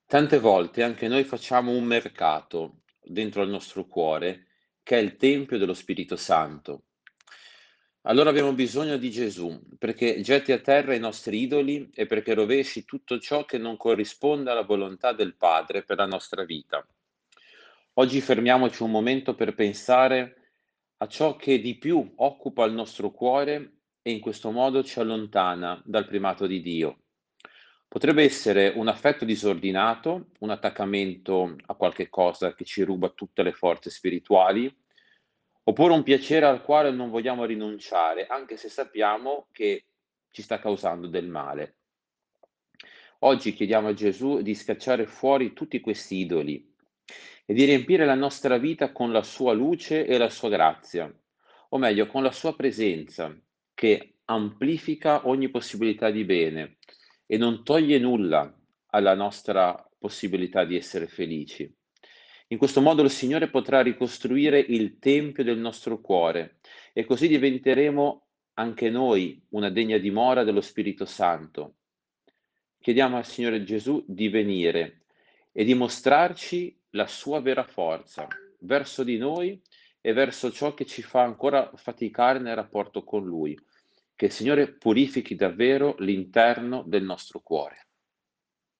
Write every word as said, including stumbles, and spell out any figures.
Tante volte anche noi facciamo un mercato dentro al nostro cuore, che è il tempio dello Spirito Santo. Allora abbiamo bisogno di Gesù, perché getti a terra i nostri idoli e perché rovesci tutto ciò che non corrisponde alla volontà del Padre per la nostra vita. Oggi fermiamoci un momento per pensare a ciò che di più occupa il nostro cuore e in questo modo ci allontana dal primato di Dio. Potrebbe essere un affetto disordinato, un attaccamento a qualche cosa che ci ruba tutte le forze spirituali, oppure un piacere al quale non vogliamo rinunciare, anche se sappiamo che ci sta causando del male. Oggi chiediamo a Gesù di scacciare fuori tutti questi idoli e di riempire la nostra vita con la sua luce e la sua grazia, o meglio, con la sua presenza, che amplifica ogni possibilità di bene e non toglie nulla alla nostra possibilità di essere felici. In questo modo il Signore potrà ricostruire il tempio del nostro cuore e così diventeremo anche noi una degna dimora dello Spirito Santo. Chiediamo al Signore Gesù di venire e di mostrarci la sua vera forza verso di noi e verso ciò che ci fa ancora faticare nel rapporto con Lui. Che il Signore purifichi davvero l'interno del nostro cuore.